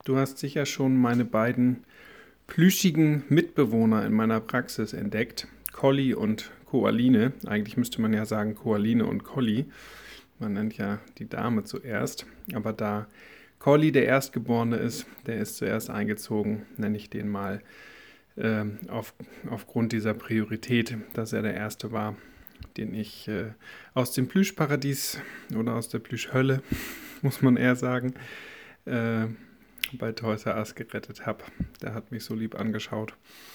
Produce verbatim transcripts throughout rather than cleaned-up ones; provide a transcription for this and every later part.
du hast sicher schon meine beiden plüschigen Mitbewohner in meiner Praxis entdeckt. Collie und Koaline. Eigentlich müsste man ja sagen Koaline und Collie. Man nennt ja die Dame zuerst. Aber da Collie der Erstgeborene ist, der ist zuerst eingezogen, nenne ich den mal äh, auf, aufgrund dieser Priorität, dass er der Erste war, den ich äh, aus dem Plüschparadies oder aus der Plüschhölle, muss man eher sagen, äh, bei Toys R Us gerettet habe. Der hat mich so lieb angeschaut.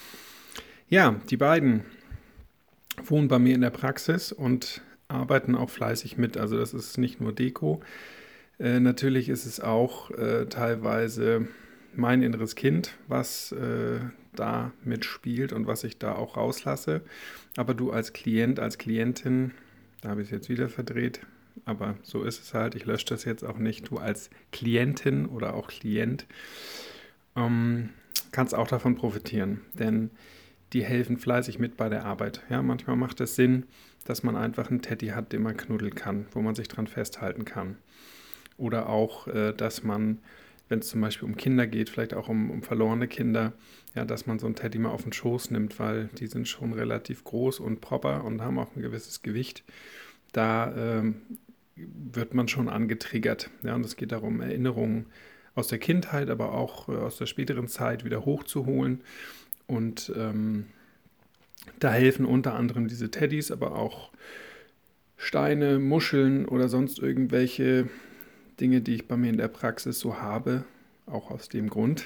Ja, die beiden wohnen bei mir in der Praxis und arbeiten auch fleißig mit. Also das ist nicht nur Deko. Äh, natürlich ist es auch äh, teilweise mein inneres Kind, was äh, da mitspielt und was ich da auch rauslasse. Aber du als Klient, als Klientin, da habe ich es jetzt wieder verdreht, aber so ist es halt, ich lösche das jetzt auch nicht, du als Klientin oder auch Klient ähm, kannst auch davon profitieren, denn die helfen fleißig mit bei der Arbeit. Ja, manchmal macht es Sinn, dass man einfach einen Teddy hat, den man knuddeln kann, wo man sich dran festhalten kann. Oder auch, äh, dass man, wenn es zum Beispiel um Kinder geht, vielleicht auch um, um verlorene Kinder, ja, dass man so einen Teddy mal auf den Schoß nimmt, weil die sind schon relativ groß und proper und haben auch ein gewisses Gewicht. Da ähm, wird man schon angetriggert. Ja, und es geht darum, Erinnerungen aus der Kindheit, aber auch äh, aus der späteren Zeit wieder hochzuholen. Und ähm, da helfen unter anderem diese Teddys, aber auch Steine, Muscheln oder sonst irgendwelche Dinge, die ich bei mir in der Praxis so habe, auch aus dem Grund,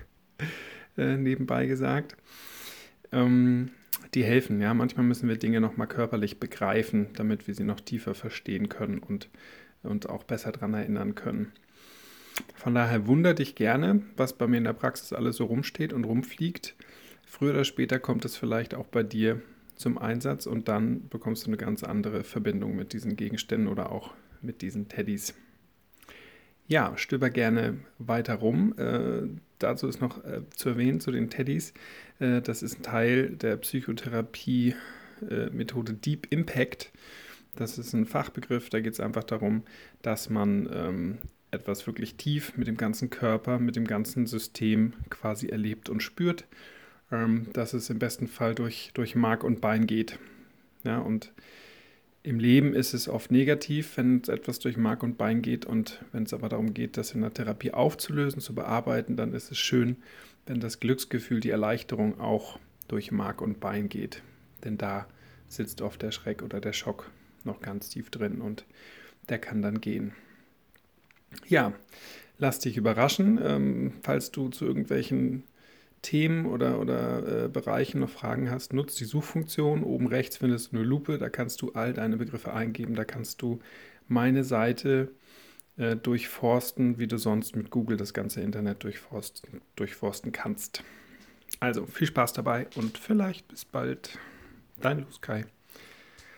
äh, nebenbei gesagt. Ähm, die helfen, ja. Manchmal müssen wir Dinge nochmal körperlich begreifen, damit wir sie noch tiefer verstehen können und, und auch besser daran erinnern können. Von daher wundere dich gerne, was bei mir in der Praxis alles so rumsteht und rumfliegt. Früher oder später kommt es vielleicht auch bei dir zum Einsatz und dann bekommst du eine ganz andere Verbindung mit diesen Gegenständen oder auch mit diesen Teddys. Ja, stöber gerne weiter rum. Äh, dazu ist noch äh, zu erwähnen, zu den Teddys. Äh, das ist ein Teil der Psychotherapie-Methode äh, Deep Impact. Das ist ein Fachbegriff, da geht es einfach darum, dass man ähm, etwas wirklich tief mit dem ganzen Körper, mit dem ganzen System quasi erlebt und spürt, ähm, dass es im besten Fall durch, durch Mark und Bein geht. Ja, und im Leben ist es oft negativ, wenn es etwas durch Mark und Bein geht, und wenn es aber darum geht, das in der Therapie aufzulösen, zu bearbeiten, dann ist es schön, wenn das Glücksgefühl, die Erleichterung auch durch Mark und Bein geht. Denn da sitzt oft der Schreck oder der Schock noch ganz tief drin und der kann dann gehen. Ja, lass dich überraschen, ähm, falls du zu irgendwelchen Themen oder, oder äh, Bereichen noch Fragen hast, nutzt die Suchfunktion. Oben rechts findest du eine Lupe, da kannst du all deine Begriffe eingeben, da kannst du meine Seite äh, durchforsten, wie du sonst mit Google das ganze Internet durchforsten, durchforsten kannst. Also viel Spaß dabei und vielleicht bis bald. Dein Luis Kai.